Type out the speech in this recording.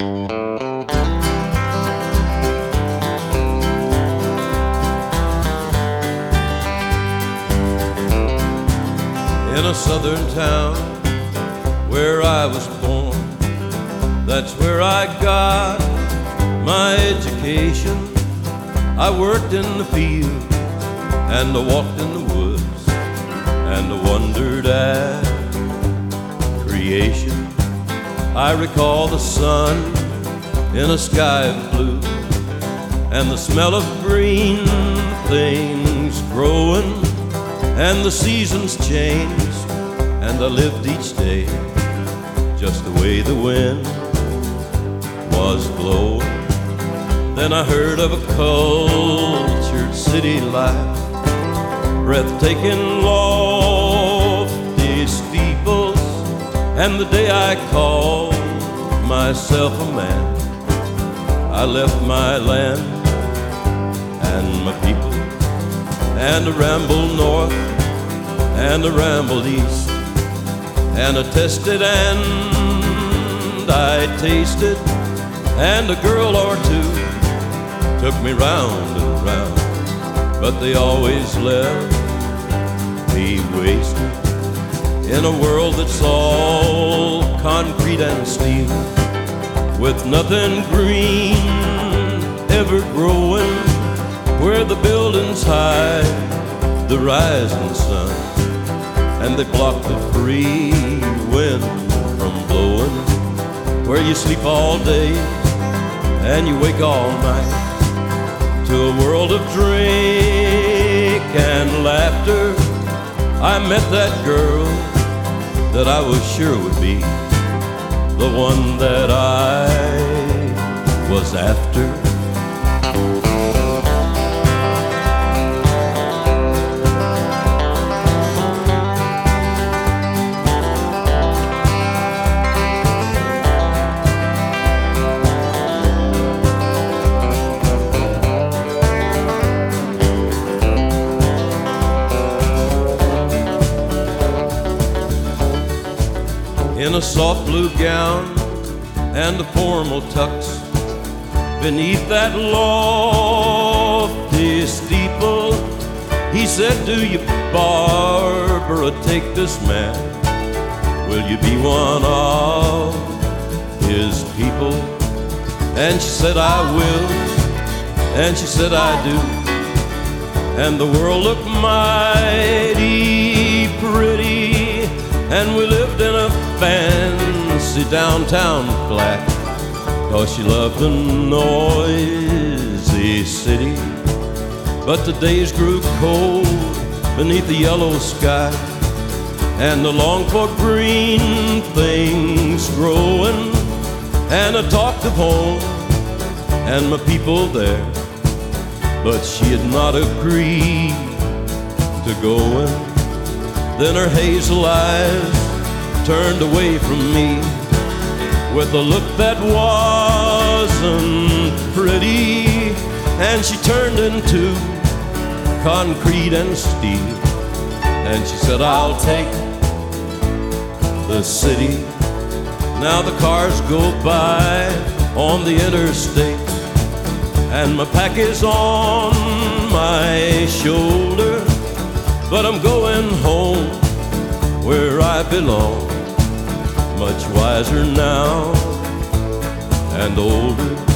In a southern town where I was born, that's where I got my education. I worked in the field and I walked in the woods and I wondered at creation. I recall the sun in a sky of blue and the smell of green things growing, and the seasons changed, and I lived each day just the way the wind was blowing. Then I heard of a cultured city life, breathtaking lofty steeples, and the day I called myself a man, I left my land and my people, and I rambled north and I rambled east, and I tested and I tasted, and a girl or two took me round and round, but they always left me wasted in a world that's all concrete and steel, with nothing green ever growing, where the buildings hide the rising sun, and they block the free wind from blowing, where you sleep all day and you wake all night to a world of drink and laughter. I met that girl that I was sure would be the one that I was after. In a soft blue gown and a formal tux, beneath that lofty steeple, he said, "Do you, Barbara, take this man? Will you be one of his people?" And she said, "I will," and she said, "I do." And the world looked mighty pretty, and we lived in a fancy downtown flat, 'cause she loved the noisy city. But the days grew cold beneath the yellow sky, and I longed for green things growing, and I talked of home and my people there, but she had not agreed to go in. Then her hazel eyes turned away from me with a look that wasn't pretty, and she turned into concrete and steel, and she said, "I'll take the city." Now the cars go by on the interstate, and my pack is on my shoulder, but I'm going home where I belong, much wiser now and older.